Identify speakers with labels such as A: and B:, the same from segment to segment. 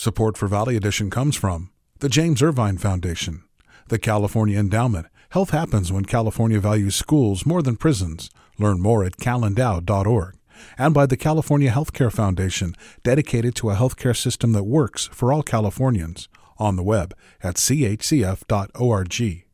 A: Support for Valley Edition comes from the James Irvine Foundation, the California Endowment. Health happens when California values schools more than prisons. Learn more at calendow.org. And by the California Healthcare Foundation, dedicated to a healthcare system that works for all Californians. On the web at chcf.org.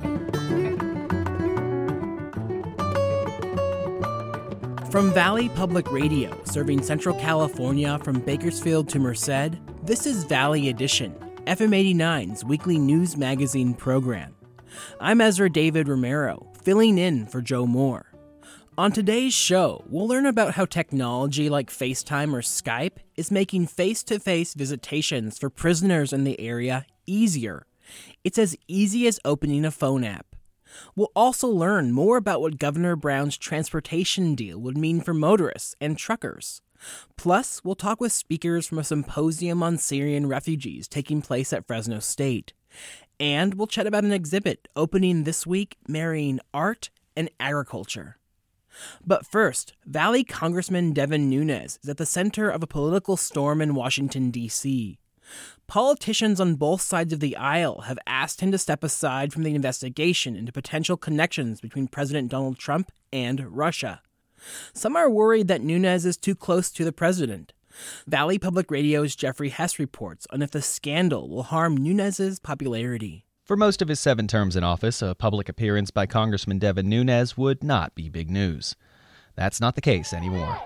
B: From Valley Public Radio, serving Central California from Bakersfield to Merced, this is Valley Edition, FM 89's weekly news magazine program. I'm Ezra David Romero, filling in for Joe Moore. On today's show, we'll learn about how technology like FaceTime or Skype is making face-to-face visitations for prisoners in the area easier. It's as easy as opening a phone app. We'll also learn more about what Governor Brown's transportation deal would mean for motorists and truckers. Plus, we'll talk with speakers from a symposium on Syrian refugees taking place at Fresno State. And we'll chat about an exhibit opening this week marrying art and agriculture. But first, Valley Congressman Devin Nunes is at the center of a political storm in Washington, D.C. Politicians on both sides of the aisle have asked him to step aside from the investigation into potential connections between President Donald Trump and Russia. Some are worried that Nunes is too close to the president. Valley Public Radio's Jeffrey Hess reports on if the scandal will harm Nunes' popularity.
C: For most of his 7 terms in office, a public appearance by Congressman Devin Nunes would not be big news. That's not the case anymore.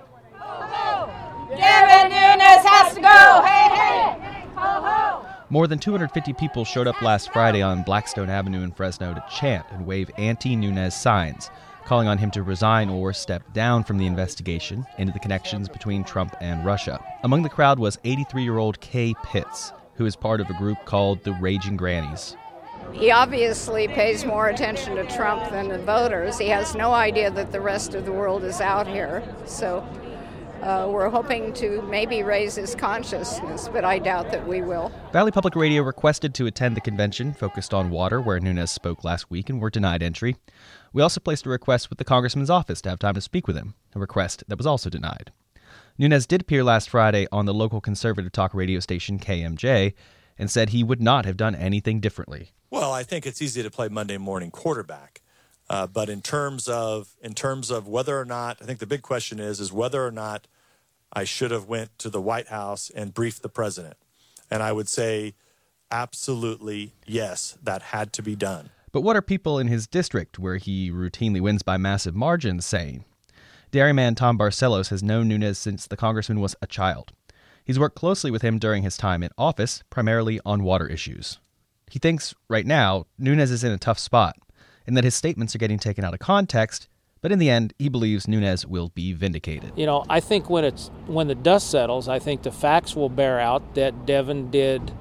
D: Devin Nunes has to go! Hey, hey! Ho, ho!
C: More than 250 people showed up last Friday on Blackstone Avenue in Fresno to chant and wave anti-Nunes signs, calling on him to resign or step down from the investigation into the connections between Trump and Russia. Among the crowd was 83-year-old Kay Pitts, who is part of a group called the Raging Grannies.
D: He obviously pays more attention to Trump than the voters. He has no idea that the rest of the world is out here. So we're hoping to maybe raise his consciousness, but I doubt that we will.
C: Valley Public Radio requested to attend the convention focused on water where Nunes spoke last week and were denied entry. We also placed a request with the congressman's office to have time to speak with him, a request that was also denied. Nunes did appear last Friday on the local conservative talk radio station KMJ and said he would not have done anything differently.
E: Well, I think it's easy to play Monday morning quarterback. But in terms of whether or not, I think the big question is whether or not I should have went to the White House and briefed the president. And I would say absolutely yes, that had to be done.
C: But what are people in his district, where he routinely wins by massive margins, saying? Dairyman Tom Barcelos has known Nunes since the congressman was a child. He's worked closely with him during his time in office, primarily on water issues. He thinks, right now, Nunes is in a tough spot, and that his statements are getting taken out of context, but in the end, he believes Nunes will be vindicated.
F: You know, I think when the dust settles, I think the facts will bear out that Devin did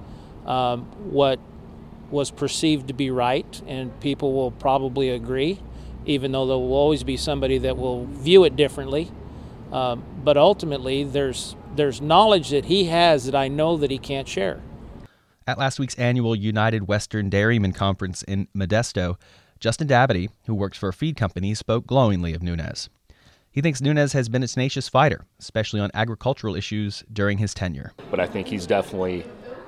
F: what was perceived to be right, and people will probably agree, even though there will always be somebody that will view it differently. But ultimately, there's knowledge that he has that I know that he can't share.
C: At last week's annual United Western Dairymen Conference in Modesto, Justin Dabney, who works for a feed company, spoke glowingly of Nunes. He thinks Nunes has been a tenacious fighter, especially on agricultural issues during his tenure.
G: But I think he's definitely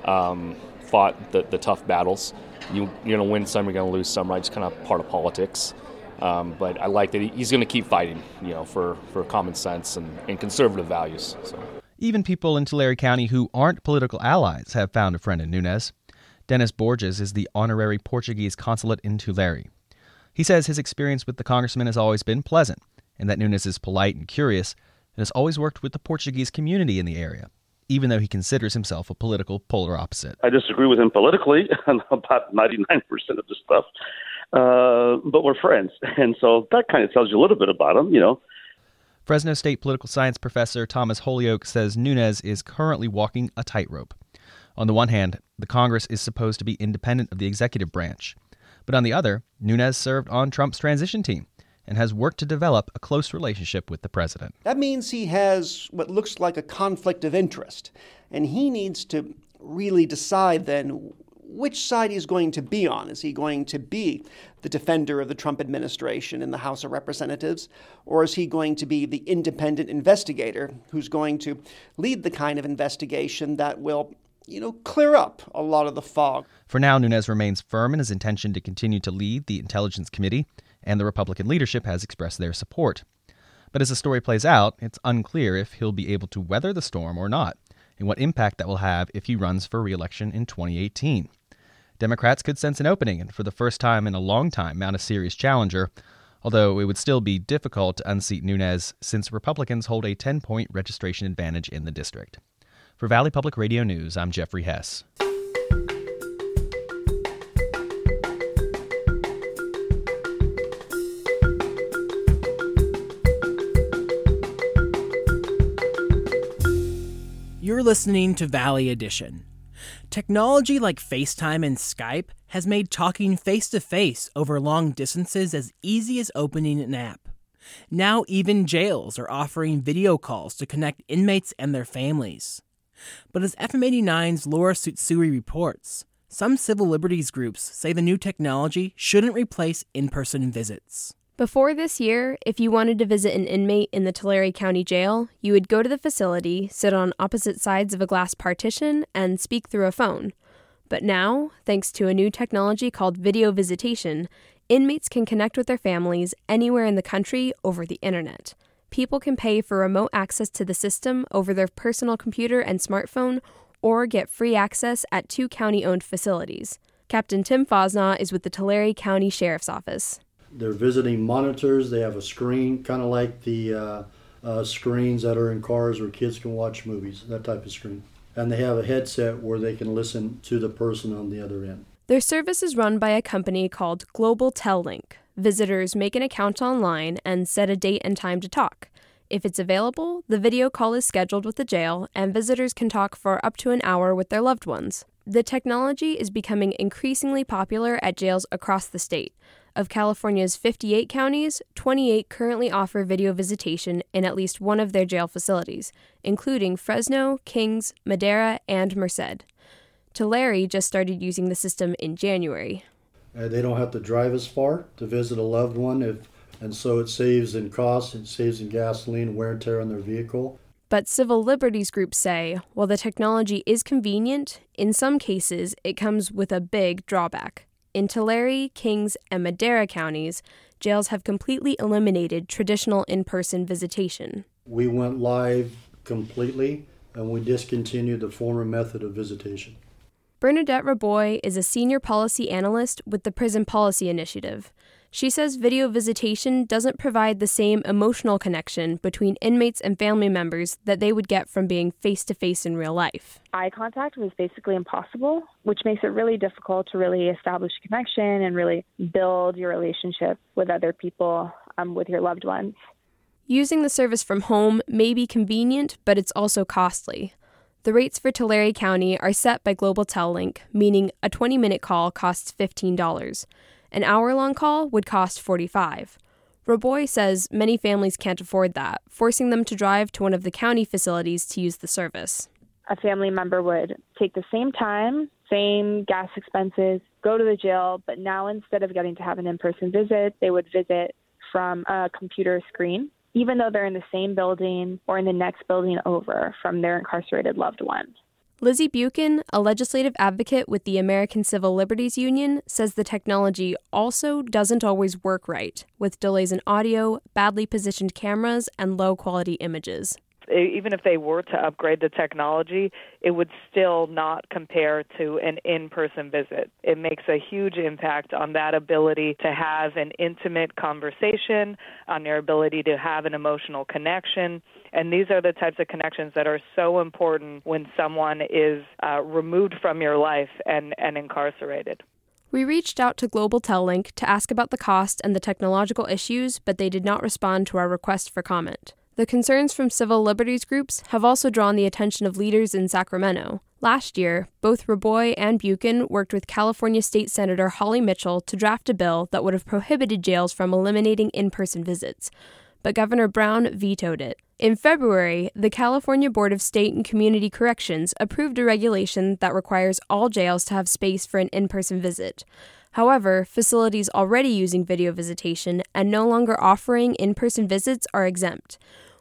G: fought the tough battles. You're going to win some, you're going to lose some, right? It's kind of part of politics. But I like that he's going to keep fighting, for common sense and conservative values. So.
C: Even people in Tulare County who aren't political allies have found a friend in Nunes. Dennis Borges is the honorary Portuguese consulate in Tulare. He says his experience with the congressman has always been pleasant, and that Nunes is polite and curious, and has always worked with the Portuguese community in the area, even though he considers himself a political polar opposite.
H: I disagree with him politically on about 99% of the stuff, but we're friends, and so that kind of tells you a little bit about him,
C: Fresno State political science professor Thomas Holyoke says Nunes is currently walking a tightrope. On the one hand, the Congress is supposed to be independent of the executive branch. But on the other, Nunes served on Trump's transition team and has worked to develop a close relationship with the president.
I: That means he has what looks like a conflict of interest, and he needs to really decide then which side he's going to be on. Is he going to be the defender of the Trump administration in the House of Representatives, or is he going to be the independent investigator who's going to lead the kind of investigation that will clear up a lot of the fog.
C: For now, Nunes remains firm in his intention to continue to lead the Intelligence Committee, and the Republican leadership has expressed their support. But as the story plays out, it's unclear if he'll be able to weather the storm or not, and what impact that will have if he runs for re-election in 2018. Democrats could sense an opening and for the first time in a long time mount a serious challenger, although it would still be difficult to unseat Nunes since Republicans hold a 10-point registration advantage in the district. For Valley Public Radio News, I'm Jeffrey Hess.
B: You're listening to Valley Edition. Technology like FaceTime and Skype has made talking face-to-face over long distances as easy as opening an app. Now even jails are offering video calls to connect inmates and their families. But as FM89's Laura Tsutsui reports, some civil liberties groups say the new technology shouldn't replace in-person visits.
J: Before this year, if you wanted to visit an inmate in the Tulare County Jail, you would go to the facility, sit on opposite sides of a glass partition, and speak through a phone. But now, thanks to a new technology called video visitation, inmates can connect with their families anywhere in the country over the internet. People can pay for remote access to the system over their personal computer and smartphone, or get free access at 2 county-owned facilities. Captain Tim Fosnaugh is with the Tulare County Sheriff's Office.
K: They're visiting monitors. They have a screen, kind of like the screens that are in cars where kids can watch movies, that type of screen. And they have a headset where they can listen to the person on the other end.
J: Their service is run by a company called Global Tellink. Visitors make an account online and set a date and time to talk. If it's available, the video call is scheduled with the jail, and visitors can talk for up to an hour with their loved ones. The technology is becoming increasingly popular at jails across the state. Of California's 58 counties, 28 currently offer video visitation in at least one of their jail facilities, including Fresno, Kings, Madera, and Merced. Tulare just started using the system in January.
K: They don't have to drive as far to visit a loved one, and so it saves in cost, it saves in gasoline, wear and tear on their vehicle.
J: But civil liberties groups say, while the technology is convenient, in some cases it comes with a big drawback. In Tulare, Kings, and Madera counties, jails have completely eliminated traditional in-person visitation.
K: We went live completely, and we discontinued the former method of visitation.
J: Bernadette Raboy is a senior policy analyst with the Prison Policy Initiative. She says video visitation doesn't provide the same emotional connection between inmates and family members that they would get from being face-to-face in real life.
L: Eye contact was basically impossible, which makes it really difficult to really establish a connection and really build your relationship with other people, with your loved ones.
J: Using the service from home may be convenient, but it's also costly. The rates for Tulare County are set by Global Tellink, meaning a 20-minute call costs $15. An hour-long call would cost $45. Raboy says many families can't afford that, forcing them to drive to one of the county facilities to use the service.
L: A family member would take the same time, same gas expenses, go to the jail, but now instead of getting to have an in-person visit, they would visit from a computer screen, even though they're in the same building or in the next building over from their incarcerated loved one.
J: Lizzie Buchan, a legislative advocate with the American Civil Liberties Union, says the technology also doesn't always work right, with delays in audio, badly positioned cameras, and low-quality images.
M: Even if they were to upgrade the technology, it would still not compare to an in-person visit. It makes a huge impact on that ability to have an intimate conversation, on your ability to have an emotional connection. And these are the types of connections that are so important when someone is removed from your life and incarcerated.
J: We reached out to Global Tellink to ask about the cost and the technological issues, but they did not respond to our request for comment. The concerns from civil liberties groups have also drawn the attention of leaders in Sacramento. Last year, both Raboy and Buchan worked with California State Senator Holly Mitchell to draft a bill that would have prohibited jails from eliminating in-person visits. But Governor Brown vetoed it. In February, the California Board of State and Community Corrections approved a regulation that requires all jails to have space for an in-person visit. However, facilities already using video visitation and no longer offering in-person visits are exempt.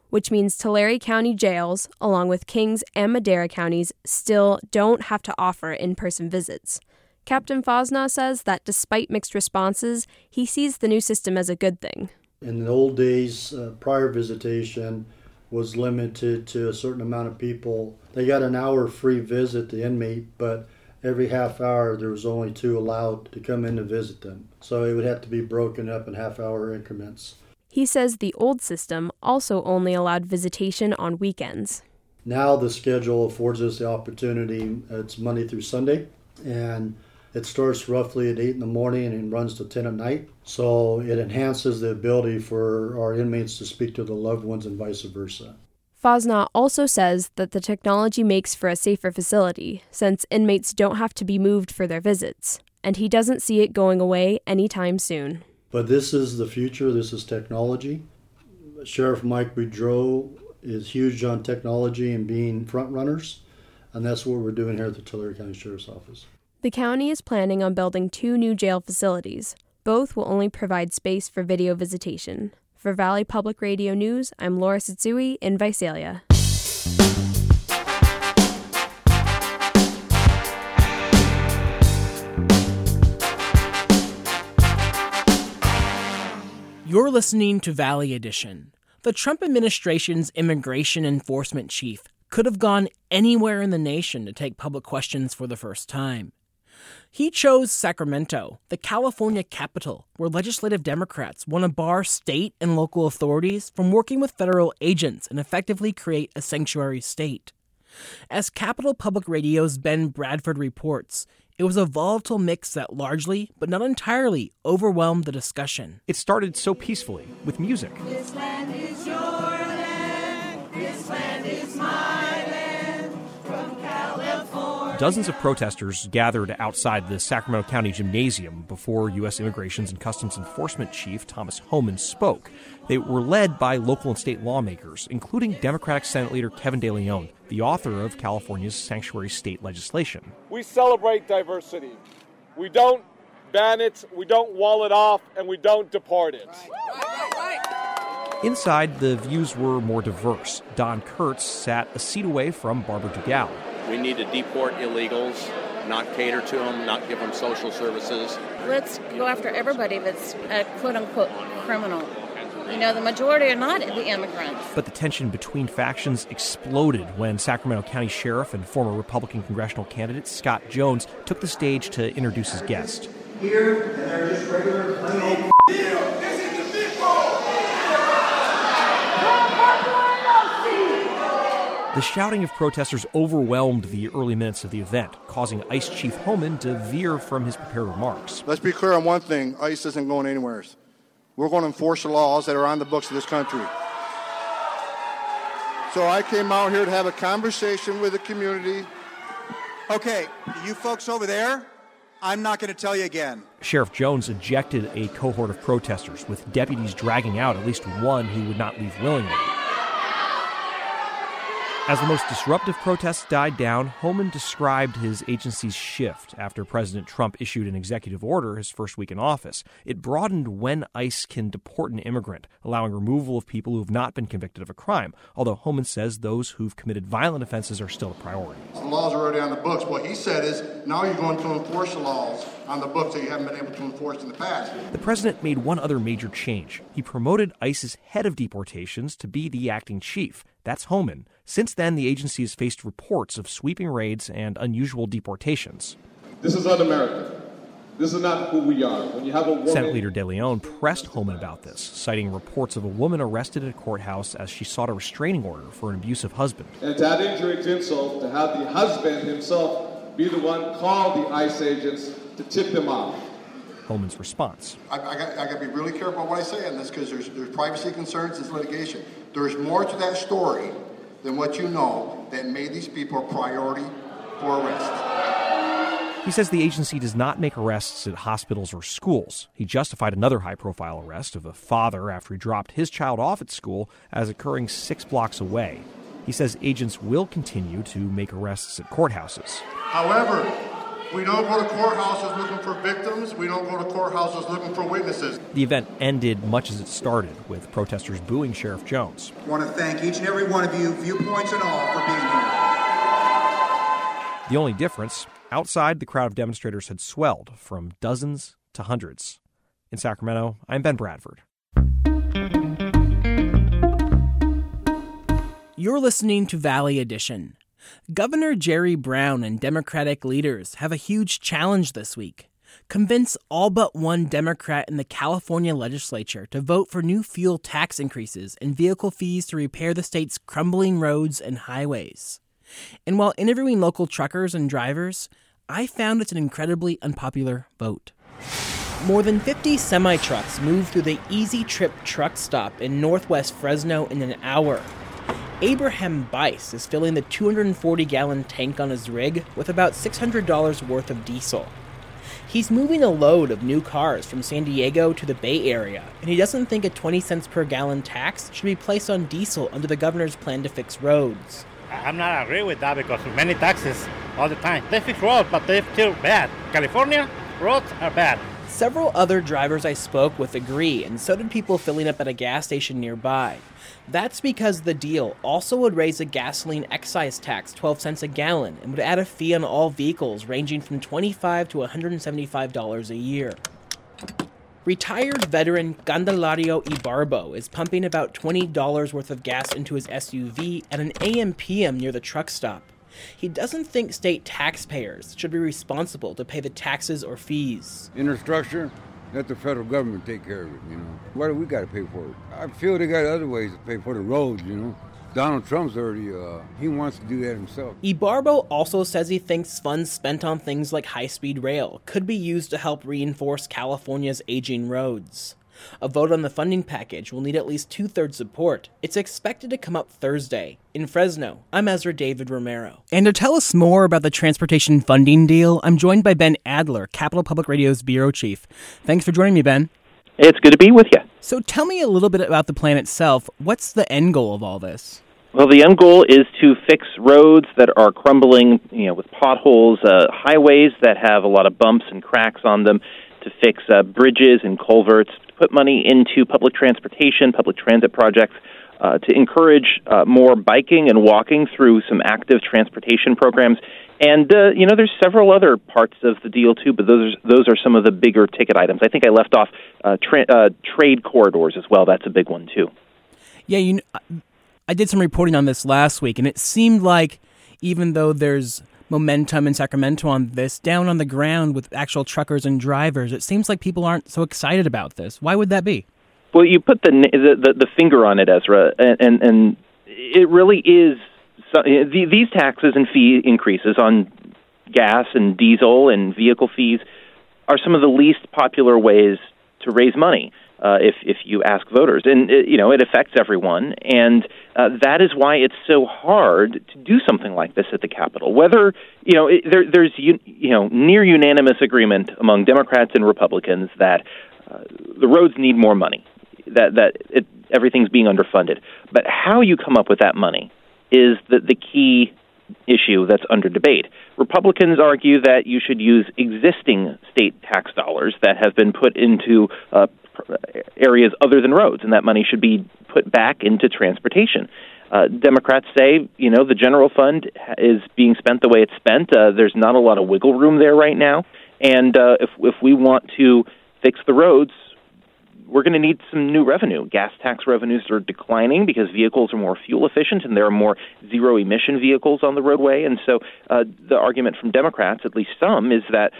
J: which means Tulare County jails, along with Kings and Madera counties, still don't have to offer in-person visits. Captain Fosna says that despite mixed responses, he sees the new system as a good thing.
K: In the old days, prior visitation was limited to a certain amount of people. They got an hour free visit, the inmate, but every half hour there was only 2 allowed to come in to visit them. So it would have to be broken up in half-hour increments.
J: He says the old system also only allowed visitation on weekends.
K: Now the schedule affords us the opportunity. It's Monday through Sunday, and it starts roughly at 8 in the morning and runs to 10 at night. So it enhances the ability for our inmates to speak to their loved ones and vice versa.
J: Fosna also says that the technology makes for a safer facility, since inmates don't have to be moved for their visits, and he doesn't see it going away anytime soon.
K: But this is the future. This is technology. Sheriff Mike Boudreau is huge on technology and being front runners, and that's what we're doing here at the Tulare County Sheriff's Office.
J: The county is planning on building 2 new jail facilities. Both will only provide space for video visitation. For Valley Public Radio News, I'm Laura Satsui in Visalia.
B: You're listening to Valley Edition. The Trump administration's immigration enforcement chief could have gone anywhere in the nation to take public questions for the first time. He chose Sacramento, the California capital, where legislative Democrats want to bar state and local authorities from working with federal agents and effectively create a sanctuary state. As Capital Public Radio's Ben Bradford reports, it was a volatile mix that largely, but not entirely, overwhelmed the discussion.
N: It started so peacefully, with music.
O: This land is your land, this land is my land, from California.
N: Dozens of protesters gathered outside the Sacramento County Gymnasium before U.S. Immigrations and Customs Enforcement Chief Thomas Homan spoke. They were led by local and state lawmakers, including Democratic Senate Leader Kevin De Leon, the author of California's sanctuary state legislation.
P: We celebrate diversity. We don't ban it, we don't wall it off, and we don't deport it.
N: Inside, the views were more diverse. Don Kurtz sat a seat away from Barbara Dugal.
Q: We need to deport illegals, not cater to them, not give them social services.
R: Let's go after everybody that's a quote-unquote criminal. You know, the majority are not the immigrants.
N: But the tension between factions exploded when Sacramento County Sheriff and former Republican congressional candidate Scott Jones took the stage to introduce his guest.
O: Here, and they're just regular plain old this is the big
N: The shouting of protesters overwhelmed the early minutes of the event, causing ICE Chief Homan to veer from his prepared remarks.
S: Let's be clear on one thing. ICE isn't going anywhere. We're going to enforce the laws that are on the books of this country. So I came out here to have a conversation with the community.
T: Okay, you folks over there, I'm not going to tell you again.
N: Sheriff Jones ejected a cohort of protesters, with deputies dragging out at least one who would not leave willingly. As the most disruptive protests died down, Homan described his agency's shift after President Trump issued an executive order his first week in office. It broadened when ICE can deport an immigrant, allowing removal of people who have not been convicted of a crime, although Homan says those who've committed violent offenses are still a priority.
S: The laws are already on the books. What he said is, now you're going to enforce the laws on the books that you haven't been able to enforce in the past.
N: The president made one other major change. He promoted ICE's head of deportations to be the acting chief. That's Homan. Since then, the agency has faced reports of sweeping raids and unusual deportations.
P: This is un-American. This is not who we are. When you have a woman...
N: Senate Leader De Leon pressed Homan about this, citing reports of a woman arrested at a courthouse as she sought a restraining order for an abusive husband.
P: And to add injury to insult, to have the husband himself be the one call the ICE agents to tip them off.
N: Homan's response.
S: I got to be really careful about what I say on this because there's privacy concerns and litigation. There's more to that story than what you know that made these people a priority for arrest.
N: He says the agency does not make arrests at hospitals or schools. He justified another high-profile arrest of a father after he dropped his child off at school as occurring 6 blocks away. He says agents will continue to make arrests at courthouses.
S: However, We don't go to courthouses looking for victims. We don't go to courthouses looking for witnesses.
N: The event ended much as it started, with protesters booing Sheriff Jones.
T: I want to thank each and every one of you, viewpoints and all, for being here.
N: The only difference, outside the crowd of demonstrators had swelled from dozens to hundreds. In Sacramento, I'm Ben Bradford.
B: You're listening to Valley Edition. Governor Jerry Brown and Democratic leaders have a huge challenge this week. Convince all but one Democrat in the California legislature to vote for new fuel tax increases and vehicle fees to repair the state's crumbling roads and highways. And while interviewing local truckers and drivers, I found it's an incredibly unpopular vote. More than 50 semi-trucks move through the Easy Trip truck stop in northwest Fresno in an hour. Abraham Bice is filling the 240-gallon tank on his rig with about $600 worth of diesel. He's moving a load of new cars from San Diego to the Bay Area, and he doesn't think a 20 cents per gallon tax should be placed on diesel under the governor's plan to fix roads.
U: I'm not agree with that because many taxes all the time. They fix roads, but they're still bad. California, roads are bad.
B: Several other drivers I spoke with agree, and so did people filling up at a gas station nearby. That's because the deal also would raise the gasoline excise tax 12 cents a gallon and would add a fee on all vehicles ranging from $25 to $175 a year. Retired veteran Candelario Ibarbo is pumping about $20 worth of gas into his SUV at an AM/PM near the truck stop. He doesn't think state taxpayers should be responsible to pay the taxes or fees.
V: Infrastructure, let the federal government take care of it, Why do we got to pay for it? I feel they got other ways to pay for the roads, Donald Trump's already, he wants to do that himself.
B: Ibarbo also says he thinks funds spent on things like high-speed rail could be used to help reinforce California's aging roads. A vote on the funding package will need at least two-thirds support. It's expected to come up Thursday. In Fresno, I'm Ezra David Romero. And to tell us more about the transportation funding deal, I'm joined by Ben Adler, Capital Public Radio's bureau chief. Thanks for joining me, Ben.
W: It's good to be with you.
B: So tell me a little bit about the plan itself. What's the end goal of all this?
W: Well, the end goal is to fix roads that are crumbling, with potholes, highways that have a lot of bumps and cracks on them, to fix bridges and culverts, to put money into public transportation, public transit projects, to encourage more biking and walking through some active transportation programs. And, there's several other parts of the deal, too, but those are some of the bigger ticket items. I think I left off trade corridors as well. That's a big one, too.
B: Yeah, I did some reporting on this last week, and it seemed like even though there's momentum in Sacramento on this, down on the ground with actual truckers and drivers, it seems like people aren't so excited about this. Why would that be?
W: Well, you put the finger on it, Ezra, and it really is. These taxes and fee increases on gas and diesel and vehicle fees are some of the least popular ways to raise money. If you ask voters, and it affects everyone, and that is why it's so hard to do something like this at the Capitol. Whether there's near unanimous agreement among Democrats and Republicans that the roads need more money, that everything's being underfunded. But how you come up with that money is the key issue that's under debate. Republicans argue that you should use existing state tax dollars that have been put into areas other than roads, and that money should be put back into transportation. Democrats say, the general fund is being spent the way it's spent. There's not a lot of wiggle room there right now, and if we want to fix the roads, we're going to need some new revenue. Gas tax revenues are declining because vehicles are more fuel efficient and there are more zero-emission vehicles on the roadway. And so the argument from Democrats, at least some, is that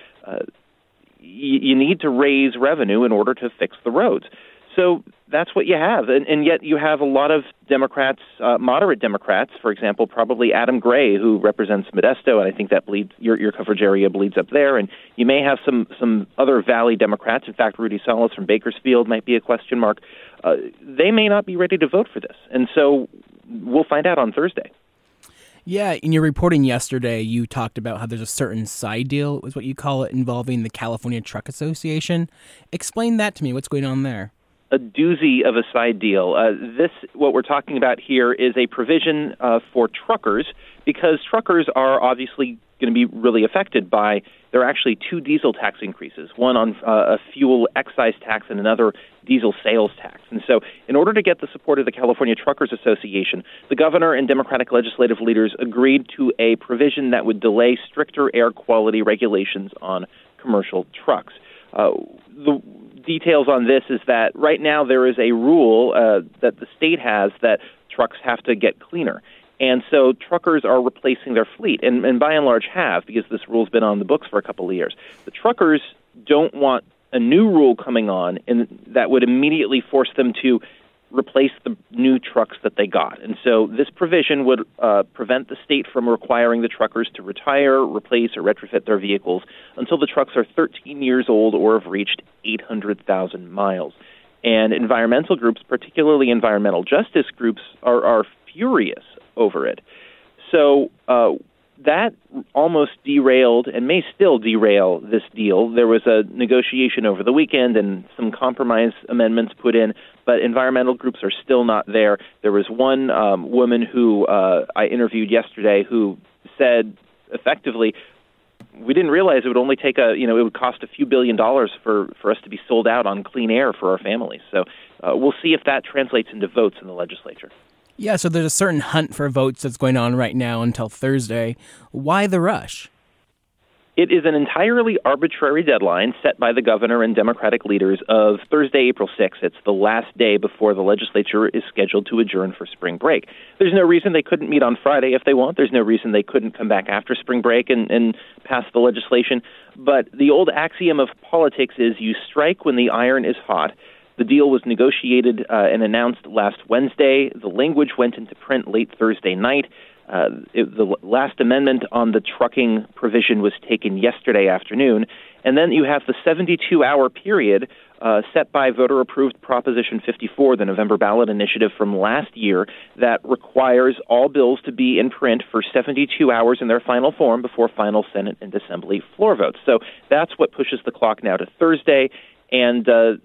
W: you need to raise revenue in order to fix the roads. So that's what you have. And yet you have a lot of Democrats, moderate Democrats, for example, probably Adam Gray, who represents Modesto, and I think that bleeds your coverage area bleeds up there. And you may have some other Valley Democrats. In fact, Rudy Salas from Bakersfield might be a question mark. They may not be ready to vote for this. And so we'll find out on Thursday.
B: Yeah, in your reporting yesterday, you talked about how there's a certain side deal, is what you call it, involving the California Truck Association. Explain that to me. What's going on there?
W: a doozy of a side deal. What we're talking about here is a provision for truckers, because truckers are obviously going to be really affected by, there are actually two diesel tax increases, one on a fuel excise tax and another diesel sales tax. And so in order to get the support of the California Truckers Association, the governor and Democratic legislative leaders agreed to a provision that would delay stricter air quality regulations on commercial trucks. The details on this is that right now there is a rule that the state has that trucks have to get cleaner. And so truckers are replacing their fleet, and by and large have, because this rule's been on the books for a couple of years. The truckers don't want a new rule coming on and that would immediately force them to replace the new trucks that they got. And so this provision would prevent the state from requiring the truckers to retire, replace, or retrofit their vehicles until the trucks are 13 years old or have reached 800,000 miles. And environmental groups, particularly environmental justice groups, are furious over it. So that almost derailed and may still derail this deal. There was a negotiation over the weekend and some compromise amendments put in, but environmental groups are still not there. There was one woman who I interviewed yesterday who said effectively, we didn't realize it would only take it would cost a few $1 billion for us to be sold out on clean air for our families. So we'll see if that translates into votes in the legislature.
B: Yeah, so there's a certain hunt for votes that's going on right now until Thursday. Why the rush?
W: It is an entirely arbitrary deadline set by the governor and Democratic leaders of Thursday, April 6th. It's the last day before the legislature is scheduled to adjourn for spring break. There's no reason they couldn't meet on Friday if they want. There's no reason they couldn't come back after spring break and pass the legislation. But the old axiom of politics is you strike when the iron is hot. The deal was negotiated and announced last Wednesday. The language went into print late Thursday night. The last amendment on the trucking provision was taken yesterday afternoon. And then you have the 72-hour period set by voter-approved Proposition 54, the November ballot initiative from last year, that requires all bills to be in print for 72 hours in their final form before final Senate and Assembly floor votes. So that's what pushes the clock now to Thursday. And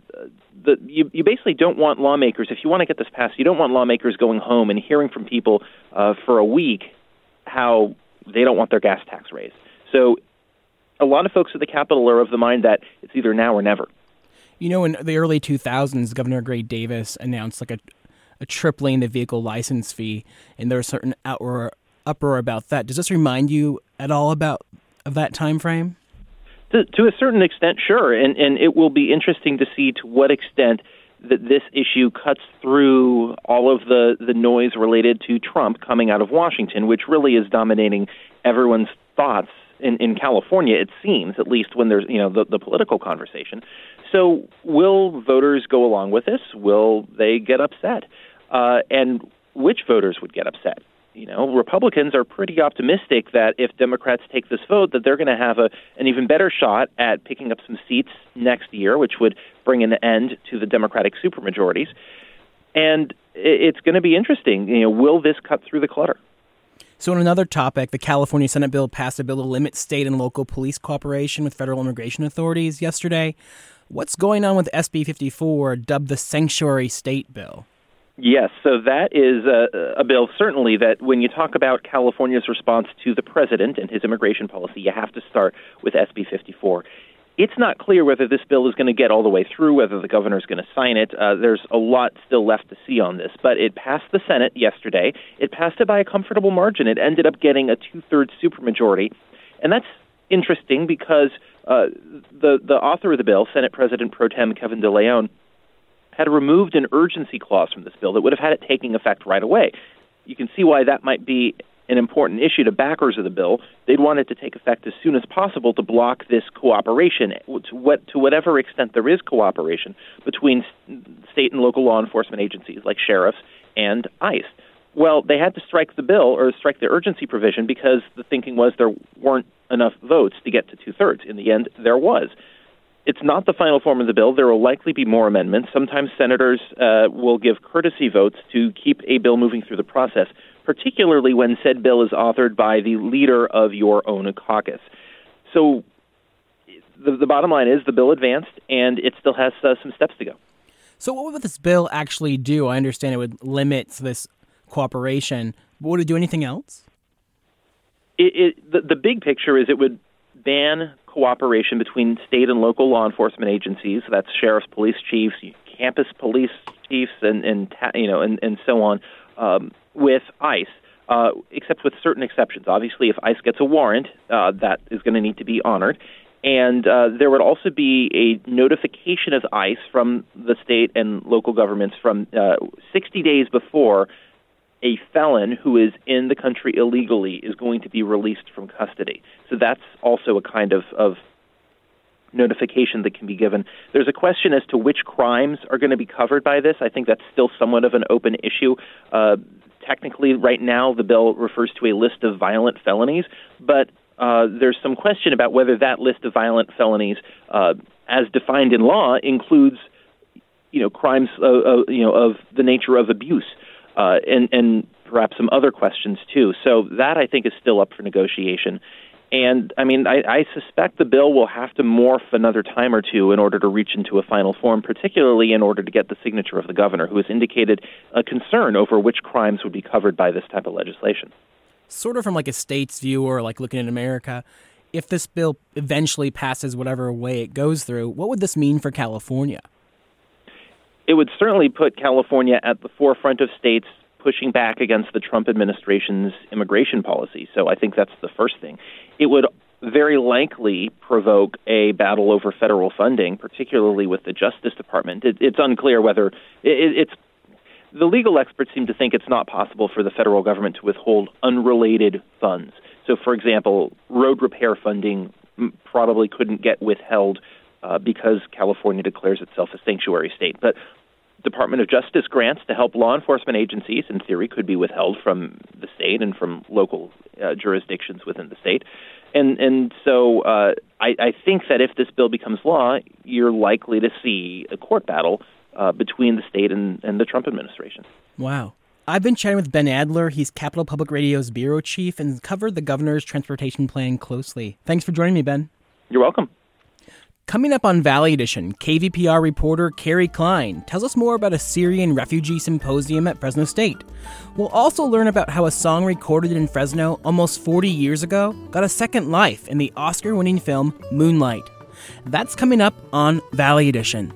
W: you basically don't want lawmakers, if you want to get this passed, you don't want lawmakers going home and hearing from people for a week how they don't want their gas tax raised. So a lot of folks at the Capitol are of the mind that it's either now or never.
B: You know, in the early 2000s, Governor Gray Davis announced like a tripling the vehicle license fee, and there was a certain uproar about that. Does this remind you at all of that time frame?
W: To a certain extent, sure, and it will be interesting to see to what extent that this issue cuts through all of the noise related to Trump coming out of Washington, which really is dominating everyone's thoughts in California, it seems, at least when there's the political conversation. So will voters go along with this? Will they get upset? And which voters would get upset? Republicans are pretty optimistic that if Democrats take this vote, that they're going to have an even better shot at picking up some seats next year, which would bring an end to the Democratic supermajorities. And it's going to be interesting. Will this cut through the clutter?
B: So on another topic, the California Senate bill passed a bill to limit state and local police cooperation with federal immigration authorities yesterday. What's going on with SB 54, dubbed the Sanctuary State Bill?
W: Yes, so that is a bill, certainly, that when you talk about California's response to the president and his immigration policy, you have to start with SB 54. It's not clear whether this bill is going to get all the way through, whether the governor is going to sign it. There's a lot still left to see on this, but it passed the Senate yesterday. It passed it by a comfortable margin. It ended up getting a two-thirds supermajority, and that's interesting because the author of the bill, Senate President Pro Tem Kevin De Leon, had removed an urgency clause from this bill that would have had it taking effect right away. You can see why that might be an important issue to backers of the bill. They'd want it to take effect as soon as possible to block this cooperation, to whatever extent there is cooperation between state and local law enforcement agencies like sheriffs and ICE. Well, they had to strike the bill or strike the urgency provision because the thinking was there weren't enough votes to get to two-thirds. In the end, there was. It's not the final form of the bill. There will likely be more amendments. Sometimes senators will give courtesy votes to keep a bill moving through the process, particularly when said bill is authored by the leader of your own caucus. So the bottom line is the bill advanced, and it still has some steps to go.
B: So what would this bill actually do? I understand it would limit this cooperation, but would it do anything else?
W: The big picture is it would ban cooperation between state and local law enforcement agencies. That's sheriffs, police chiefs, campus police chiefs, and so on, with ICE, except with certain exceptions. Obviously, if ICE gets a warrant, that is going to need to be honored. And there would also be a notification of ICE from the state and local governments from 60 days before a felon who is in the country illegally is going to be released from custody. So that's also a kind of notification that can be given. There's a question as to which crimes are going to be covered by this. I think that's still somewhat of an open issue. Technically, right now, the bill refers to a list of violent felonies, but there's some question about whether that list of violent felonies, as defined in law, includes, crimes, of the nature of abuse, and perhaps some other questions too. So that I think is still up for negotiation. And I suspect the bill will have to morph another time or two in order to reach into a final form, particularly in order to get the signature of the governor, who has indicated a concern over which crimes would be covered by this type of legislation.
B: Sort of from like a state's view or like looking at America, if this bill eventually passes whatever way it goes through, what would this mean for California?
W: It would certainly put California at the forefront of states pushing back against the Trump administration's immigration policy. So I think that's the first thing. It would very likely provoke a battle over federal funding, particularly with the Justice Department. It's unclear whether it's the legal experts seem to think it's not possible for the federal government to withhold unrelated funds. So, for example, road repair funding probably couldn't get withheld because California declares itself a sanctuary state. But Department of Justice grants to help law enforcement agencies, in theory, could be withheld from the state and from local jurisdictions within the state. And so I think that if this bill becomes law, you're likely to see a court battle between the state and the Trump administration.
B: Wow. I've been chatting with Ben Adler. He's Capitol Public Radio's bureau chief and covered the governor's transportation plan closely. Thanks for joining me, Ben.
W: You're welcome.
B: Coming up on Valley Edition, KVPR reporter Carrie Klein tells us more about a Syrian refugee symposium at Fresno State. We'll also learn about how a song recorded in Fresno almost 40 years ago got a second life in the Oscar-winning film Moonlight. That's coming up on Valley Edition.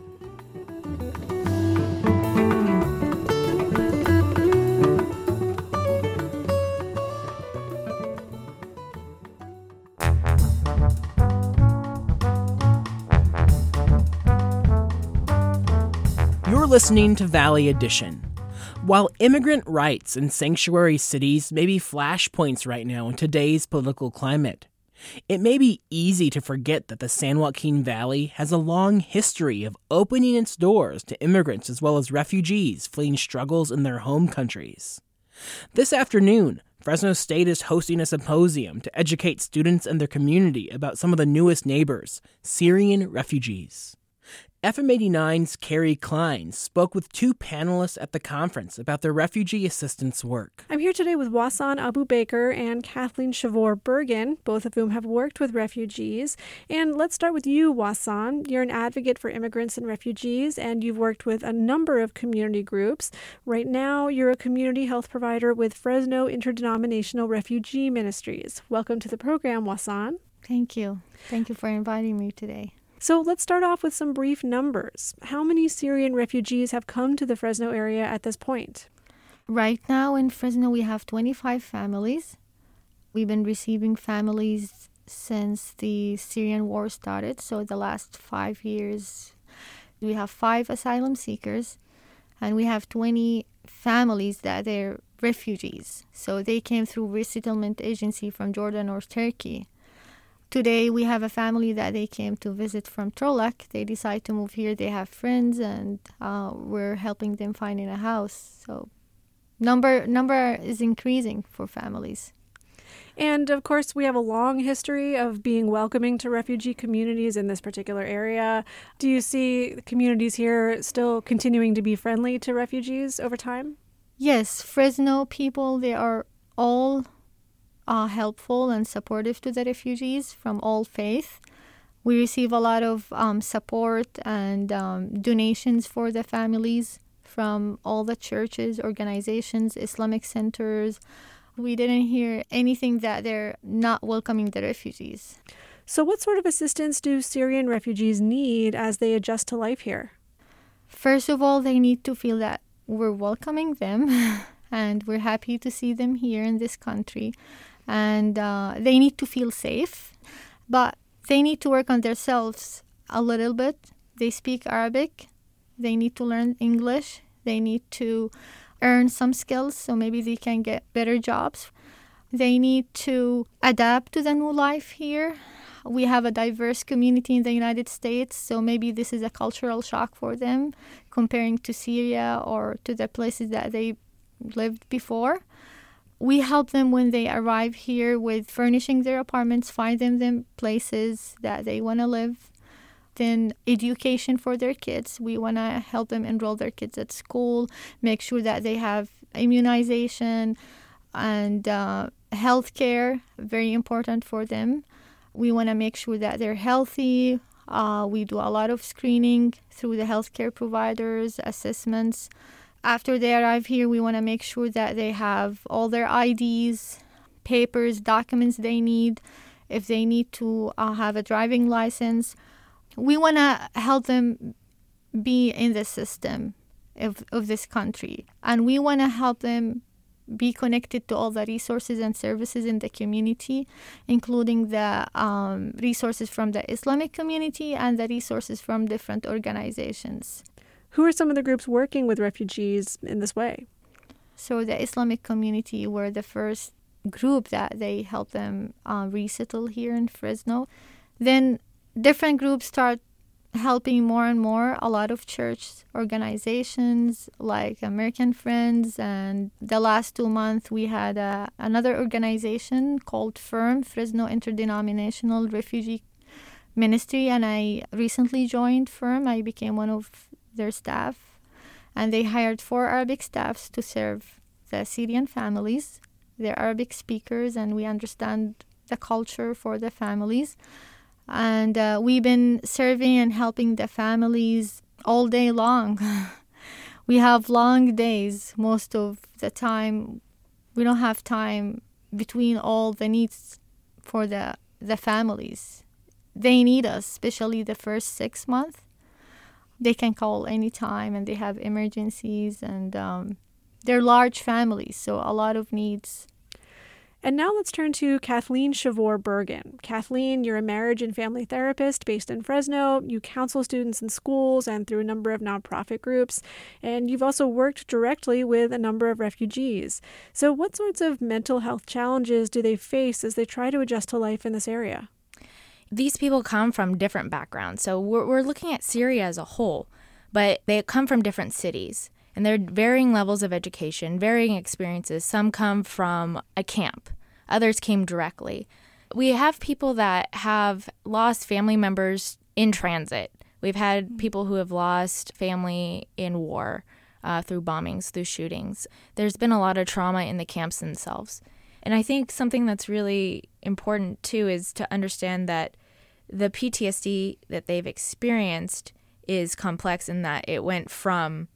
B: Listening to Valley Edition. While immigrant rights and sanctuary cities may be flashpoints right now in today's political climate, it may be easy to forget that the San Joaquin Valley has a long history of opening its doors to immigrants as well as refugees fleeing struggles in their home countries. This afternoon, Fresno State is hosting a symposium to educate students and their community about some of the newest neighbors, Syrian refugees. FM 89's Carrie Klein spoke with two panelists at the conference about their refugee assistance work.
A: I'm here today with Wassan Abu Baker and Kathleen Shavor Bergen, both of whom have worked with refugees. And let's start with you, Wassan. You're an advocate for immigrants and refugees, and you've worked with a number of community groups. Right now, you're a community health provider with Fresno Interdenominational Refugee Ministries. Welcome to the program, Wassan.
D: Thank you. Thank you for inviting me today.
A: So let's start off with some brief numbers. How many Syrian refugees have come to the Fresno area at this point?
D: Right now in Fresno, we have 25 families. We've been receiving families since the Syrian war started. So the last 5 years, we have 5 asylum seekers, and we have 20 families that are refugees. So they came through resettlement agency from Jordan or Turkey. Today, we have a family that they came to visit from Trolak. They decide to move here. They have friends, and we're helping them finding a house. So number is increasing for families.
A: And, of course, we have a long history of being welcoming to refugee communities in this particular area. Do you see communities here still continuing to be friendly to refugees over time?
D: Yes, Fresno people, they are all helpful and supportive to the refugees from all faith. We receive a lot of support and donations for the families from all the churches, organizations, Islamic centers. We didn't hear anything that they're not welcoming the refugees.
A: So what sort of assistance do Syrian refugees need as they adjust to life here?
D: First of all, they need to feel that we're welcoming them and we're happy to see them here in this country. And they need to feel safe, but they need to work on themselves a little bit. They speak Arabic. They need to learn English. They need to earn some skills so maybe they can get better jobs. They need to adapt to the new life here. We have a diverse community in the United States, so maybe this is a cultural shock for them comparing to Syria or to the places that they lived before. We help them when they arrive here with furnishing their apartments, finding them places that they want to live. Then education for their kids. We want to help them enroll their kids at school, make sure that they have immunization and health care, very important for them. We want to make sure that they're healthy. We do a lot of screening through the healthcare providers, assessments. After they arrive here, we want to make sure that they have all their IDs, papers, documents they need. If they need to have a driving license, we want to help them be in the system of this country. And we want to help them be connected to all the resources and services in the community, including the resources from the Islamic community and the resources from different organizations.
A: Who are some of the groups working with refugees in this way?
D: So the Islamic community were the first group that they helped them resettle here in Fresno. Then different groups start helping more and more. A lot of church organizations like American Friends, and the last 2 months we had another organization called FIRM, Fresno Interdenominational Refugee Ministry, and I recently joined FIRM. I became one of their staff, and they hired 4 Arabic staffs to serve the Syrian families. They're Arabic speakers, and we understand the culture for the families. And we've been serving and helping the families all day long. We have long days most of the time. We don't have time between all the needs for the families. They need us, especially the first 6 months. They can call anytime, and they have emergencies, and they're large families, so a lot of needs.
A: And now let's turn to Kathleen Chavor Bergen. Kathleen, you're a marriage and family therapist based in Fresno. You counsel students in schools and through a number of nonprofit groups. And you've also worked directly with a number of refugees. So what sorts of mental health challenges do they face as they try to adjust to life in this area?
E: These people come from different backgrounds. So we're looking at Syria as a whole, but they come from different cities. And there are varying levels of education, varying experiences. Some come from a camp. Others came directly. We have people that have lost family members in transit. We've had people who have lost family in war through bombings, through shootings. There's been a lot of trauma in the camps themselves. And I think something that's really important, too, is to understand that the PTSD that they've experienced is complex in that it went from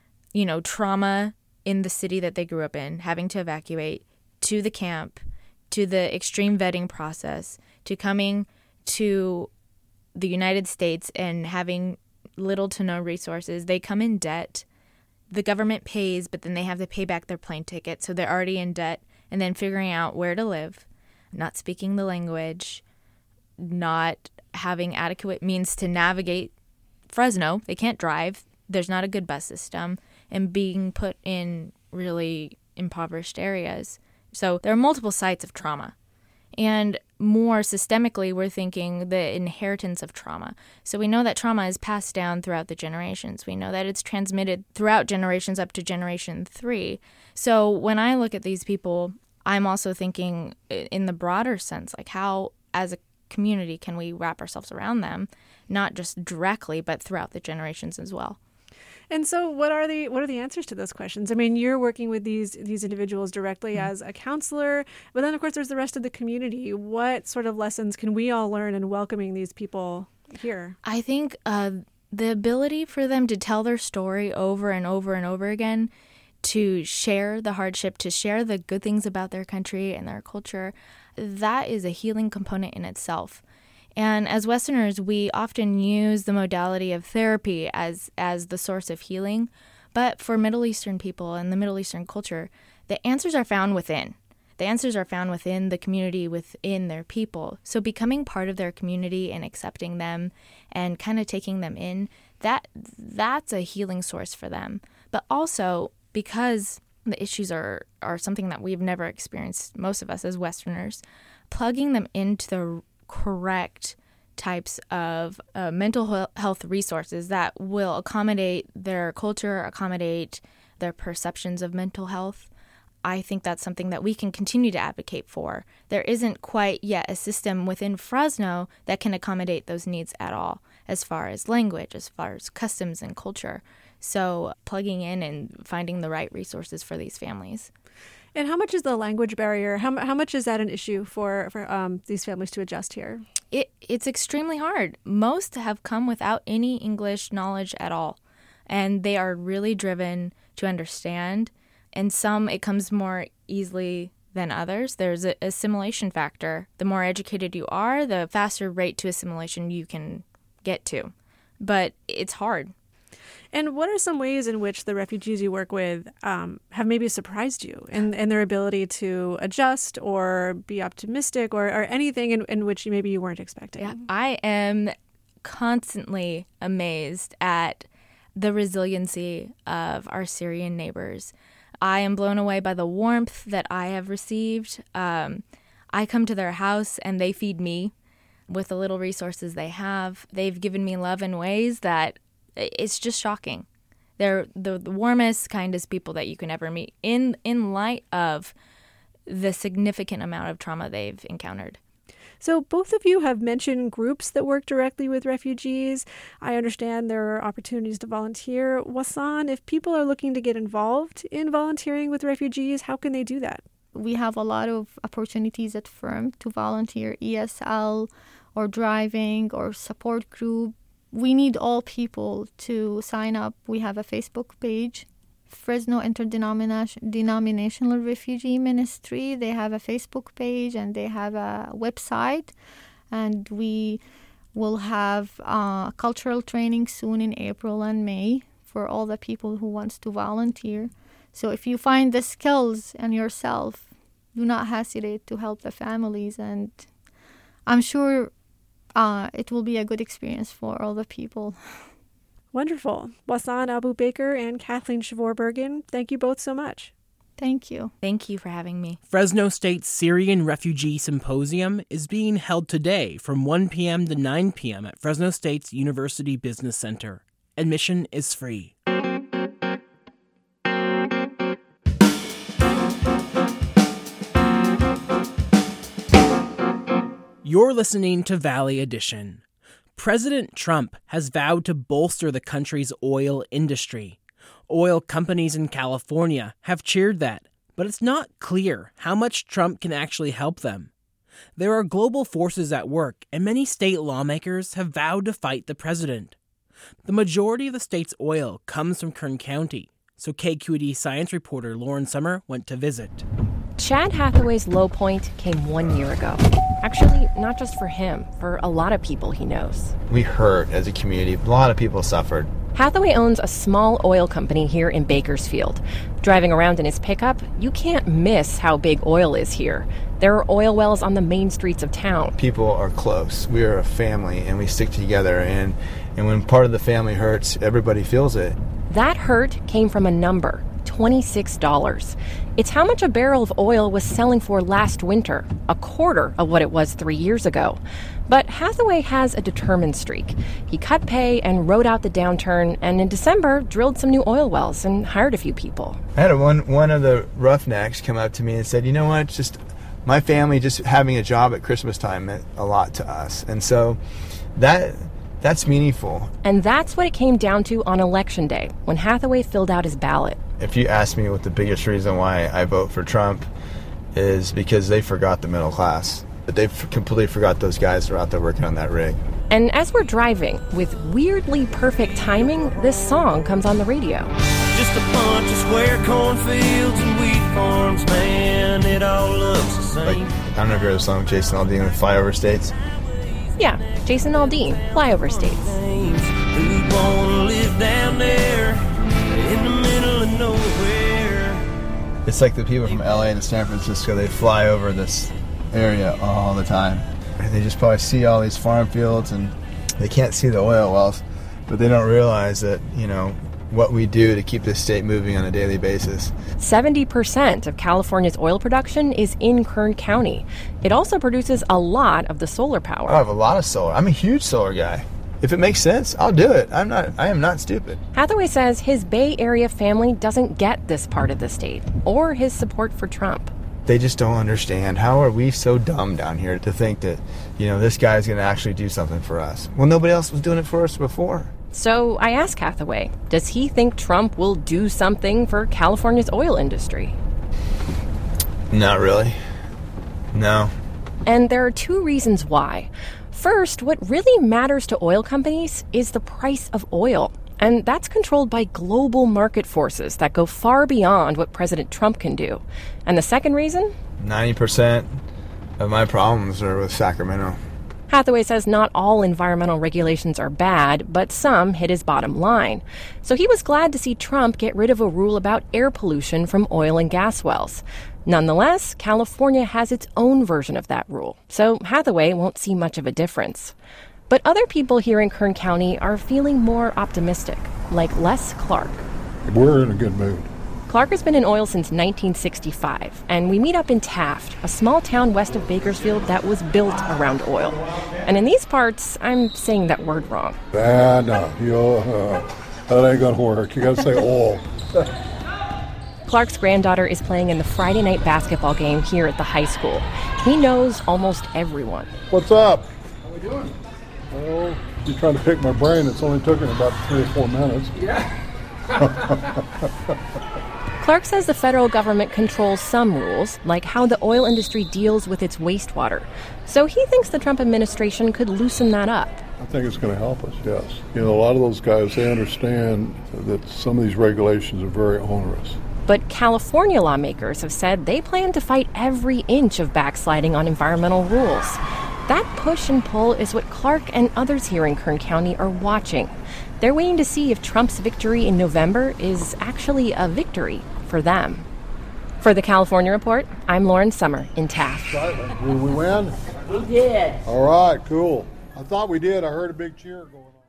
E: trauma in the city that they grew up in, having to evacuate, to the camp, to the extreme vetting process, to coming to the United States and having little to no resources. They come in debt. The government pays, but then they have to pay back their plane ticket, so they're already in debt, and then figuring out where to live, not speaking the language, not having adequate means to navigate Fresno. They can't drive. There's not a good bus system, and being put in really impoverished areas. So there are multiple sites of trauma. And more systemically, we're thinking the inheritance of trauma. So we know that trauma is passed down throughout the generations. We know that it's transmitted throughout generations up to generation 3. So when I look at these people, I'm also thinking in the broader sense, like how, as a community, can we wrap ourselves around them, not just directly, but throughout the generations as well.
A: And so what are the answers to those questions? I mean, you're working with these individuals directly as a counselor, but then of course there's the rest of the community. What sort of lessons can we all learn in welcoming these people here?
E: I think the ability for them to tell their story over and over and over again, to share the hardship, to share the good things about their country and their culture, that is a healing component in itself. And as Westerners, we often use the modality of therapy as the source of healing. But for Middle Eastern people and the Middle Eastern culture, the answers are found within. The answers are found within the community, within their people. So becoming part of their community and accepting them and kind of taking them in, that's a healing source for them. But also, because the issues are something that we've never experienced, most of us as Westerners, plugging them into the correct types of mental health resources that will accommodate their culture, accommodate their perceptions of mental health, I think that's something that we can continue to advocate for. There isn't quite yet a system within Fresno that can accommodate those needs at all, as far as language, as far as customs and culture. So plugging in and finding the right resources for these families.
A: And how much is the language barrier? How much is that an issue for these families to adjust here?
E: It's extremely hard. Most have come without any English knowledge at all, and they are really driven to understand. And some, it comes more easily than others. There's an assimilation factor. The more educated you are, the faster rate to assimilation you can get to. But it's hard.
A: And what are some ways in which the refugees you work with have maybe surprised you in their ability to adjust or be optimistic or anything in which maybe you weren't expecting?
E: Yeah, I am constantly amazed at the resiliency of our Syrian neighbors. I am blown away by the warmth that I have received. I come to their house and they feed me with the little resources they have. They've given me love in ways that it's just shocking. They're the warmest, kindest people that you can ever meet in light of the significant amount of trauma they've encountered.
A: So both of you have mentioned groups that work directly with refugees. I understand there are opportunities to volunteer. Wassan, if people are looking to get involved in volunteering with refugees, how can they do that?
D: We have a lot of opportunities at FIRM to volunteer, ESL or driving or support group. We need all people to sign up. We have a Facebook page, Fresno Interdenominational Refugee Ministry. They have a Facebook page and they have a website. And we will have cultural training soon in April and May for all the people who wants to volunteer. So if you find the skills in yourself, do not hesitate to help the families. And I'm sure it will be a good experience for all the people.
A: Wonderful. Wassan Abu Baker and Kathleen Chavour-Bergen, thank you both so much.
D: Thank you.
E: Thank you for having me.
B: Fresno State's Syrian Refugee Symposium is being held today from 1 p.m. to 9 p.m. at Fresno State's University Business Center. Admission is free. You're listening to Valley Edition. President Trump has vowed to bolster the country's oil industry. Oil companies in California have cheered that, but it's not clear how much Trump can actually help them. There are global forces at work, and many state lawmakers have vowed to fight the president. The majority of the state's oil comes from Kern County, so KQED science reporter Lauren Summer went to visit.
F: Chad Hathaway's low point came 1 year ago. Actually, not just for him, for a lot of people he knows.
G: We hurt as a community. A lot of people suffered.
F: Hathaway owns a small oil company here in Bakersfield. Driving around in his pickup, you can't miss how big oil is here. There are oil wells on the main streets of town.
G: People are close. We are a family, and we stick together. And when part of the family hurts, everybody feels it.
F: That hurt came from a number, $26. It's how much a barrel of oil was selling for last winter, a quarter of what it was 3 years ago. But Hathaway has a determined streak. He cut pay and rode out the downturn, and in December drilled some new oil wells and hired a few people.
G: I had one of the roughnecks come up to me and said, you know what, just my family just having a job at Christmas time meant a lot to us. And so that That's meaningful.
F: And that's what it came down to on Election Day, when Hathaway filled out his ballot.
G: If you ask me what the biggest reason why I vote for Trump is because they forgot the middle class. They completely forgot those guys who are out there working on that rig.
F: And as we're driving, with weirdly perfect timing, this song comes on the radio.
O: Just a bunch of square cornfields and wheat farms, man, it all looks the same.
G: I don't know if you heard the song Jason Aldean with Flyover States.
F: Yeah, Jason Aldean, Flyover States.
O: Who'd wanna live down there in the middle of nowhere?
G: It's like the people from LA to San Francisco, they fly over this area all the time. They just probably see all these farm fields and they can't see the oil wells, but they don't realize that, what we do to keep this state moving on a daily basis.
F: 70% of California's oil production is in Kern County. It also produces a lot of the solar power.
G: I have a lot of solar. I'm a huge solar guy. If it makes sense, I'll do it. I am not stupid.
F: Hathaway says his Bay Area family doesn't get this part of the state or his support for Trump.
G: They just don't understand. How are we so dumb down here to think that, this guy's going to actually do something for us? Well, nobody else was doing it for us before.
F: So I asked Hathaway, does he think Trump will do something for California's oil industry?
G: Not really. No.
F: And there are two reasons why. First, what really matters to oil companies is the price of oil. And that's controlled by global market forces that go far beyond what President Trump can do. And the second reason?
G: 90% of my problems are with Sacramento.
F: Hathaway says not all environmental regulations are bad, but some hit his bottom line. So he was glad to see Trump get rid of a rule about air pollution from oil and gas wells. Nonetheless, California has its own version of that rule, so Hathaway won't see much of a difference. But other people here in Kern County are feeling more optimistic, like Les Clark.
C: We're in a good mood.
F: Clark has been in oil since 1965, and we meet up in Taft, a small town west of Bakersfield that was built around oil. And in these parts, I'm saying that word wrong.
C: No, that ain't gonna work. You gotta say oil.
F: Clark's granddaughter is playing in the Friday night basketball game here at the high school. He knows almost everyone.
C: What's up? How we doing? Well, you're trying to pick my brain. It's only taken about 3 or 4 minutes.
F: Yeah. Clark says the federal government controls some rules, like how the oil industry deals with its wastewater. So he thinks the Trump administration could loosen that up.
C: I think it's going to help us, yes. A lot of those guys, they understand that some of these regulations are very onerous.
F: But California lawmakers have said they plan to fight every inch of backsliding on environmental rules. That push and pull is what Clark and others here in Kern County are watching. They're waiting to see if Trump's victory in November is actually a victory for them. For the California Report, I'm Lauren Summer in Taft.
C: Did we win?
R: We did.
C: All right, cool. I thought we did. I heard a big cheer going on.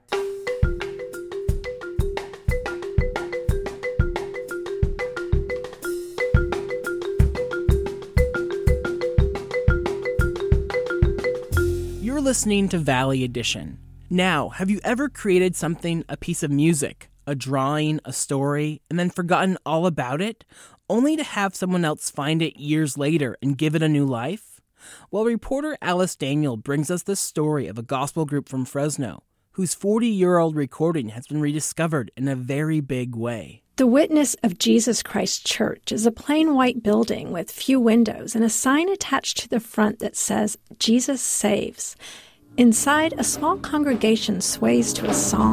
B: You're listening to Valley Edition. Now, have you ever created something, a piece of music, a drawing, a story, and then forgotten all about it, only to have someone else find it years later and give it a new life? Well, reporter Alice Daniel brings us the story of a gospel group from Fresno, whose 40-year-old recording has been rediscovered in a very big way.
A: The Witness of Jesus Christ Church is a plain white building with few windows and a sign attached to the front that says, Jesus Saves. Inside, a small congregation sways to a song.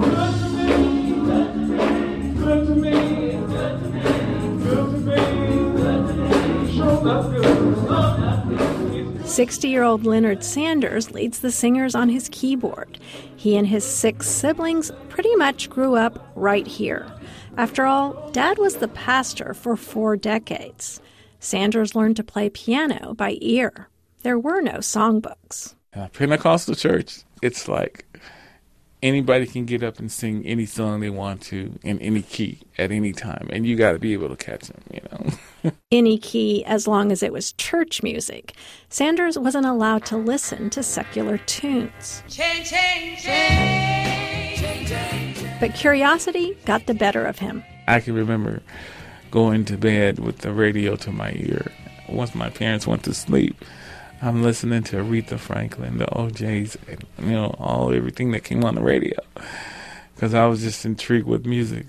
A: 60-year-old Leonard Sanders leads the singers on his keyboard. He and his 6 siblings pretty much grew up right here. After all, Dad was the pastor for 4 decades. Sanders learned to play piano by ear. There were no songbooks.
H: Pentecostal church, it's like anybody can get up and sing any song they want to in any key at any time, and you got to be able to catch them,
A: Any key, as long as it was church music. Sanders wasn't allowed to listen to secular tunes.
O: Change, change, change, change, change.
A: But curiosity got the better of him.
H: I can remember going to bed with the radio to my ear. Once my parents went to sleep, I'm listening to Aretha Franklin, the OJs, and, everything that came on the radio. Because I was just intrigued with music,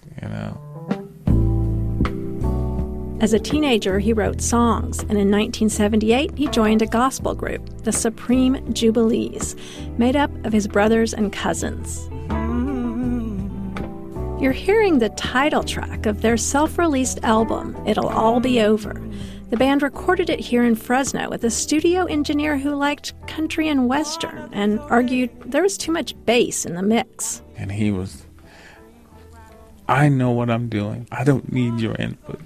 I: As a teenager, he wrote songs, and in 1978, he joined a gospel group, the Supreme Jubilees, made up of his brothers and cousins. You're hearing the title track of their self-released album, It'll All Be Over. The band recorded it here in Fresno with a studio engineer who liked country and western and argued there was too much bass in the mix.
H: And he was, I know what I'm doing. I don't need your input.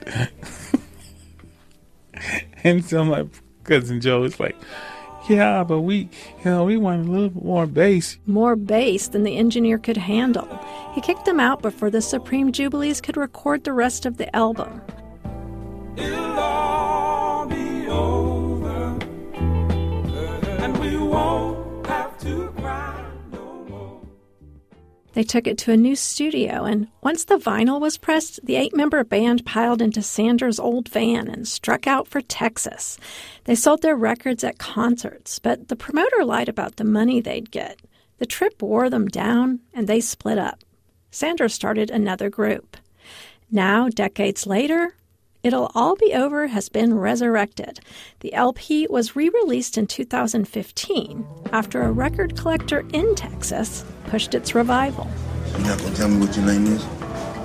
H: And so my cousin Joe was like, yeah, but we want a little bit more bass.
I: More bass than the engineer could handle. He kicked them out before the Supreme Jubilees could record the rest of the album.
O: It'll all be over, and we won't have to cry no more.
I: They took it to a new studio, and once the vinyl was pressed, the 8-member band piled into Sanders' old van and struck out for Texas. They sold their records at concerts, but the promoter lied about the money they'd get. The trip wore them down, and they split up. Sanders started another group. Now, decades later, It'll All Be Over has been resurrected. The LP was re-released in 2015 after a record collector in Texas pushed its revival.
L: You're not going to tell me what your name is?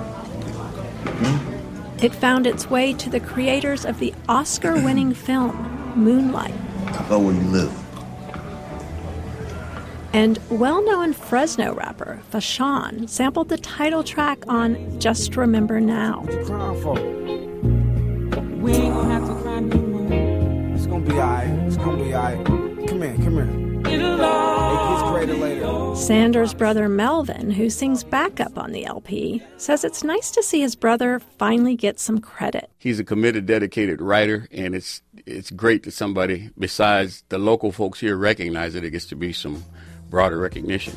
I: It found its way to the creators of the Oscar-winning film Moonlight.
L: I know where you live.
I: And well-known Fresno rapper Fashawn sampled the title track on Just Remember Now.
M: We ain't gonna have to cry no more. It's gonna be alright. It's gonna be alright. Come here. It gets greater later.
I: Sanders' brother Melvin, who sings backup on the LP, says it's nice to see his brother finally get some credit.
X: He's a committed, dedicated writer, and it's great that somebody besides the local folks here recognize it. It gets to be some broader recognition.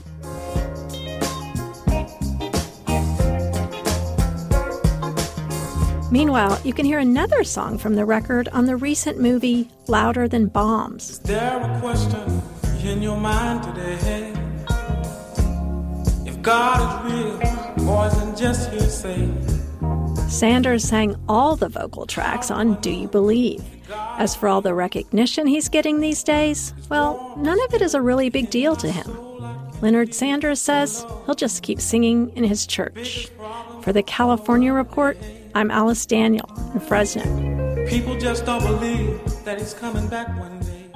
I: Meanwhile, you can hear another song from the record on the recent movie Louder Than Bombs.
O: Is there a question in your mind today? If God is real, or is it just hearsay?
I: Sanders sang all the vocal tracks on Do You Believe? As for all the recognition he's getting these days, well, none of it is a really big deal to him. Leonard Sanders says he'll just keep singing in his church. For the California Report, I'm Alice Daniel in Fresno.
O: People just don't believe that he's coming back one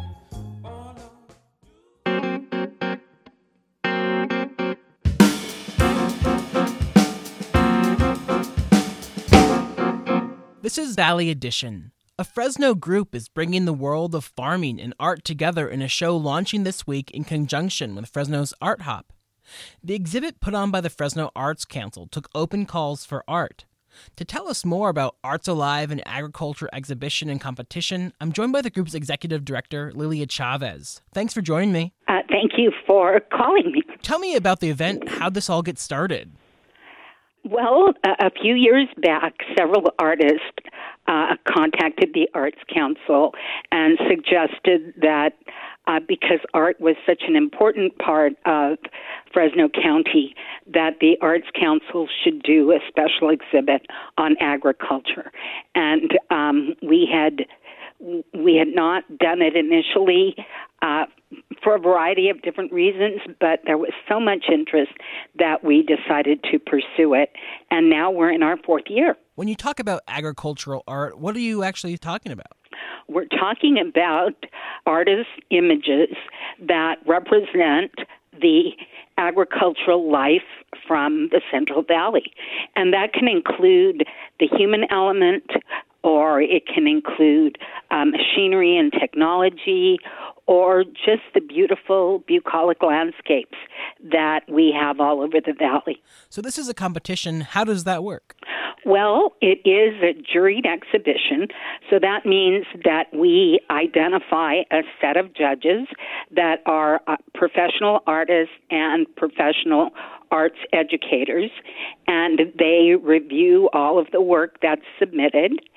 O: day.
B: This is Valley Edition. A Fresno group is bringing the world of farming and art together in a show launching this week in conjunction with Fresno's Art Hop. The exhibit put on by the Fresno Arts Council took open calls for art. To tell us more about Arts Alive and Agriculture Exhibition and Competition, I'm joined by the group's executive director, Lilia Chavez. Thanks for joining me.
Y: Thank you for calling me.
B: Tell me about the event. How'd this all get started?
Y: Well, a few years back, several artists contacted the Arts Council and suggested that because art was such an important part of Fresno County, that the Arts Council should do a special exhibit on agriculture. And we had not done it initially for a variety of different reasons, but there was so much interest that we decided to pursue it, and now we're in our 4th year.
B: When you talk about agricultural art, what are you actually talking about?
Y: We're talking about artist images that represent the agricultural life from the Central Valley. And that can include the human element, or it can include machinery and technology, or just the beautiful bucolic landscapes that we have all over the valley.
B: So this is a competition. How does that work?
Y: Well, it is a juried exhibition, so that means that we identify a set of judges that are professional artists and professional arts educators, and they review all of the work that's submitted,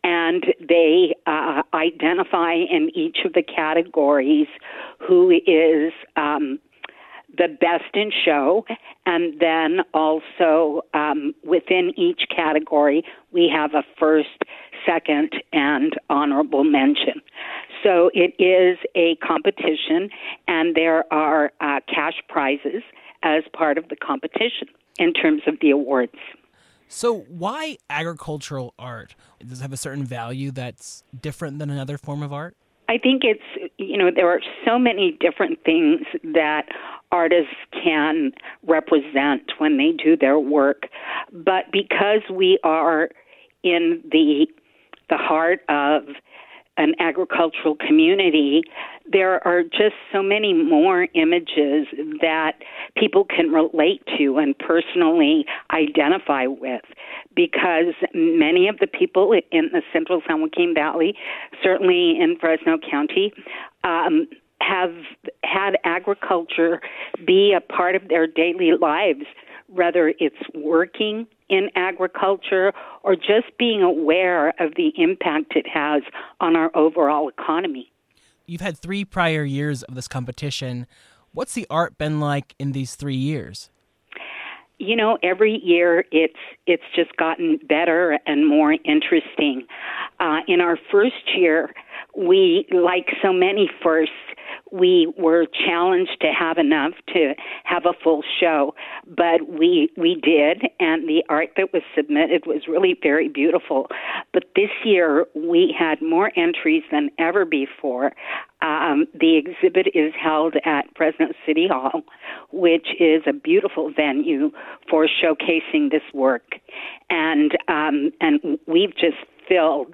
Y: and they identify in each of the categories who is the best in show, and then also within each category we have a first, second, and honorable mention. So it is a competition, and there are cash prizes as part of the competition in terms of the awards.
B: So why agricultural art? Does it have a certain value that's different than another form of art?
Y: I think it's, there are so many different things that artists can represent when they do their work. But because we are in the heart of an agricultural community, there are just so many more images that people can relate to and personally identify with, because many of the people in the central San Joaquin Valley, certainly in Fresno County, have had agriculture be a part of their daily lives, whether it's working in agriculture or just being aware of the impact it has on our overall economy.
B: You've had 3 prior years of this competition. What's the art been like in these 3 years?
Y: Every year it's just gotten better and more interesting. In our first year, we, like so many firsts, we were challenged to have enough to have a full show, but we did, and the art that was submitted was really very beautiful. But this year, we had more entries than ever before. The exhibit is held at Fresno City Hall, which is a beautiful venue for showcasing this work. And we've just filled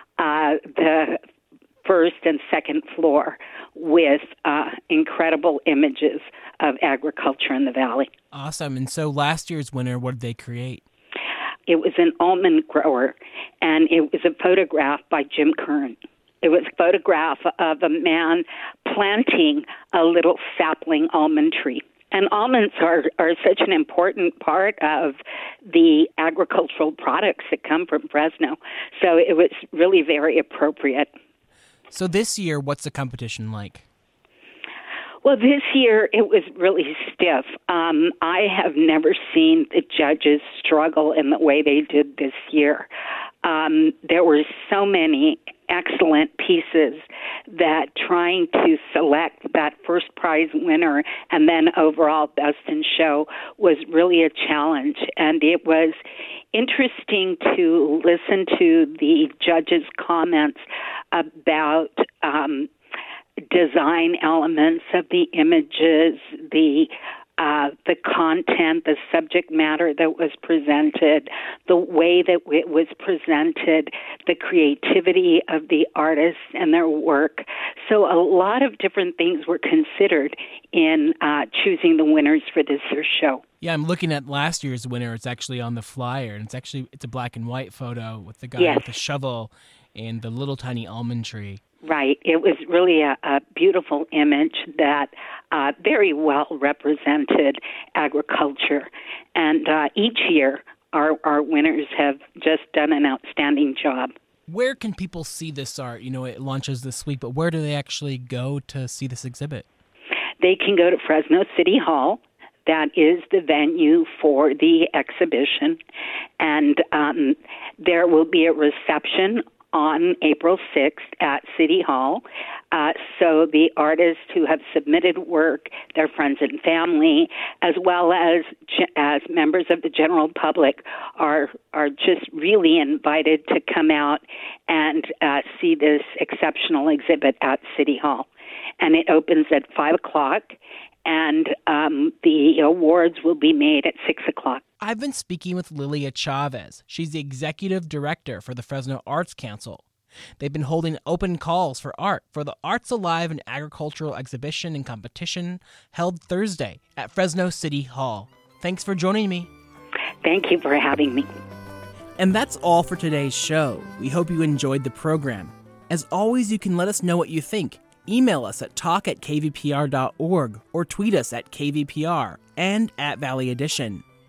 Y: the first and second floor with incredible images of agriculture in the valley.
B: Awesome. And so last year's winner, what did they create?
Y: It was an almond grower, and it was a photograph by Jim Kern. It was a photograph of a man planting a little sapling almond tree. And almonds are such an important part of the agricultural products that come from Fresno. So it was really very appropriate.
B: So this year, what's the competition like?
Y: Well, this year it was really stiff. I have never seen the judges struggle in the way they did this year. There were so many excellent pieces that trying to select that first prize winner and then overall best in show was really a challenge. And it was interesting to listen to the judges' comments about design elements of the images, the content, the subject matter that was presented, the way that it was presented, the creativity of the artists and their work. So a lot of different things were considered in choosing the winners for this year's show.
B: Yeah, I'm looking at last year's winner. It's actually on the flyer, and it's a black and white photo with the guy with the shovel and the little tiny almond tree.
Y: Right. It was really a beautiful image that very well represented agriculture. And each year, our winners have just done an outstanding job.
B: Where can people see this art? It launches this week, but where do they actually go to see this exhibit?
Y: They can go to Fresno City Hall. That is the venue for the exhibition. And there will be a reception on April 6th at City Hall. So the artists who have submitted work, their friends and family, as well as members of the general public are just really invited to come out and see this exceptional exhibit at City Hall. And it opens at 5 o'clock, and the awards will be made at 6 o'clock.
B: I've been speaking with Lilia Chavez. She's the executive director for the Fresno Arts Council. They've been holding open calls for art for the Arts Alive and Agricultural Exhibition and Competition held Thursday at Fresno City Hall. Thanks for joining me.
Y: Thank you for having me.
B: And that's all for today's show. We hope you enjoyed the program. As always, you can let us know what you think. Email us at talk@kvpr.org or tweet us at kvpr and at Valley Edition.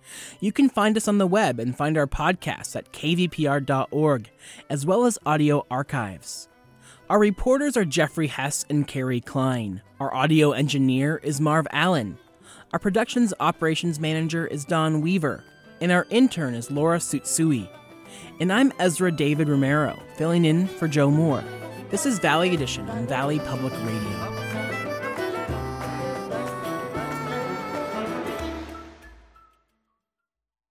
B: You can find us on the web and find our podcasts at kvpr.org, as well as audio archives. Our reporters are Jeffrey Hess and Carrie Klein. Our audio engineer is Marv Allen. Our production's operations manager is Don Weaver. And our intern is Laura Tsutsui. And I'm Ezra David Romero, filling in for Joe Moore. This is Valley Edition on Valley Public Radio.